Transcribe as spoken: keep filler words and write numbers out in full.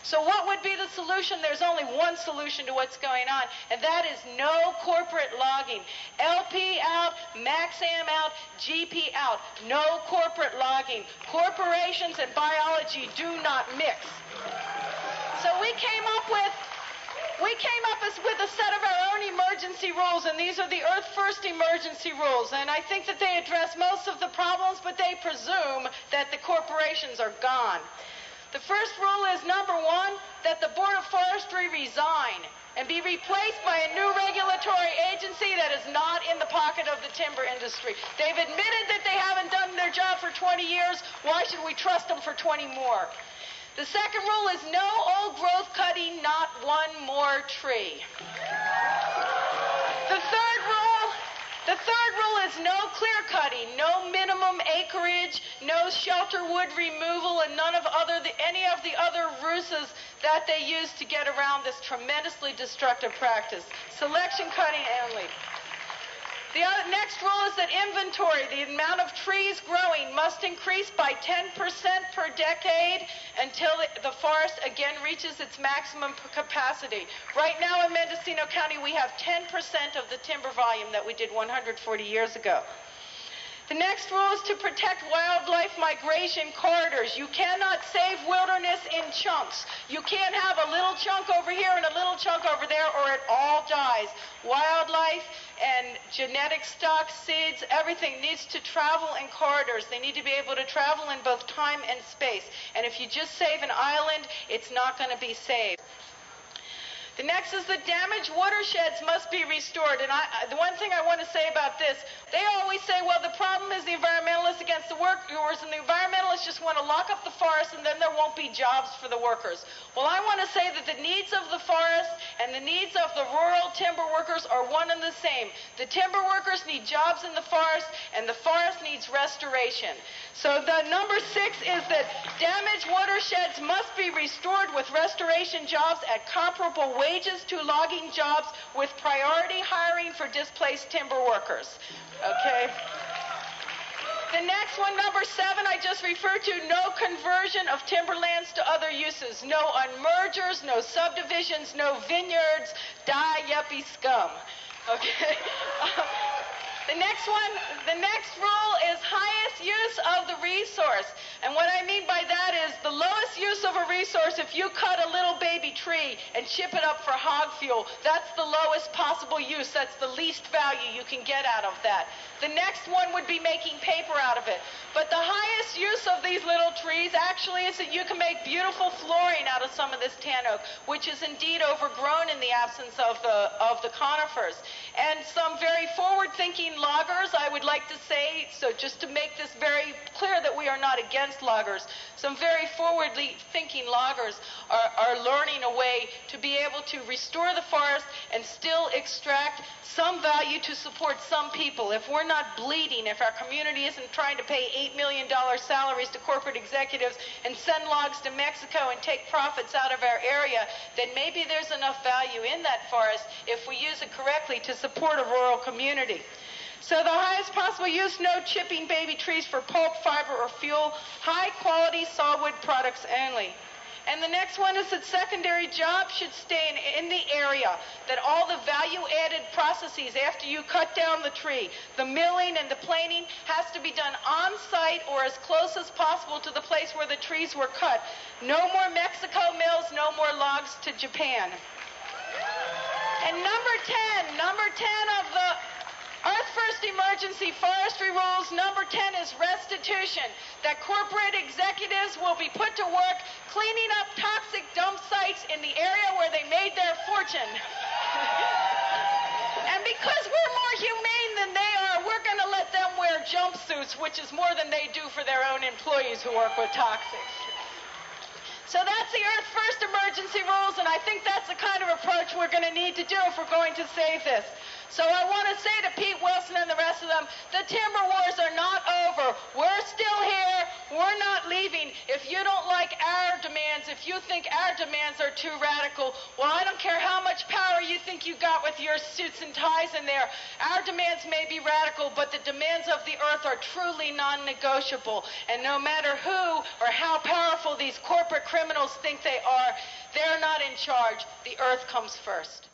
So what would be the solution? There's only one solution to what's going on, and that is no corporate logging. L P out, Maxam out, G P out. No corporate logging. Corporations and biology do not mix. So we came up with We came up as, with a set of our own emergency rules, and these are the Earth First emergency rules. And I think that they address most of the problems, but they presume that the corporations are gone. The first rule is, number one, that the Board of Forestry resign and be replaced by a new regulatory agency that is not in the pocket of the timber industry. They've admitted that they haven't done their job for twenty years. Why should we trust them for twenty more? The second rule is no old growth cutting, not one more tree. The third rule, the third rule is no clear cutting, no minimum acreage, no shelter wood removal, and none of other the, any of the other ruses that they use to get around this tremendously destructive practice. Selection cutting only. The other, next rule is that inventory, the amount of trees growing, must increase by ten percent per decade until the, the forest again reaches its maximum capacity. Right now in Mendocino County, we have ten percent of the timber volume that we did one hundred forty years ago. The next rule is to protect wildlife migration corridors. You cannot save wilderness in chunks. You can't have a little chunk over here and a little chunk over there, or it all dies. Wildlife and genetic stock, seeds, everything needs to travel in corridors. They need to be able to travel in both time and space. And if you just save an island, it's not going to be saved. The next is the damaged watersheds must be restored. And I, the one thing I want to say about this, they always say, well, the problem is the environmentalists against the workers, and the environmentalists just want to lock up the forest, and then there won't be jobs for the workers. Well, I want to say that the needs of the forest and the needs of the rural timber workers are one and the same. The timber workers need jobs in the forest, and the forest needs restoration. So the number six is that damaged watersheds must be restored with restoration jobs at comparable wages to logging jobs, with priority hiring for displaced timber workers. Okay? The next one, number seven, I just referred to, no conversion of timberlands to other uses. No unmergers, no subdivisions, no vineyards. Die, yuppie scum. Okay? The next one, the next rule is highest use of the resource. And what I mean by that is the lowest use of a resource, if you cut a little baby tree and chip it up for hog fuel, that's the lowest possible use. That's the least value you can get out of that. The next one would be making paper out of it. But the highest use of these little trees actually is that you can make beautiful flooring out of some of this tan oak, which is indeed overgrown in the absence of the, of the conifers. And some very forward-thinking loggers, I would like to say, so just to make this very clear that we are not against loggers, some very forward-thinking loggers are, are learning a way to be able to restore the forest and still extract some value to support some people. If we're not bleeding, if our community isn't trying to pay eight million dollars salaries to corporate executives and send logs to Mexico and take profits out of our area, then maybe there's enough value in that forest if we use it correctly to support a rural community. So the highest possible use, no chipping baby trees for pulp, fiber, or fuel, high-quality sawwood products only. And the next one is that secondary jobs should stay in, in the area, that all the value-added processes after you cut down the tree, the milling and the planing, has to be done on-site or as close as possible to the place where the trees were cut. No more Mexico mills, no more logs to Japan. And number ten, number ten of the Earth First Emergency Forestry Rules, number ten is restitution, that corporate executives will be put to work cleaning up toxic dump sites in the area where they made their fortune. And because we're more humane than they are, we're going to let them wear jumpsuits, which is more than they do for their own employees who work with toxics. So that's the Earth First Emergency Rules, and I think that's the kind of approach we're going to need to do if we're going to save this. So I want to say to Pete Wilson and the rest of them, the timber wars are not over. We're still here. We're not leaving. If you don't like our demands, if you think our demands are too radical, well, I don't care how much power you think you got with your suits and ties in there. Our demands may be radical, but the demands of the earth are truly non-negotiable. And no matter who or how powerful these corporate criminals think they are, They're not in charge. The earth comes first.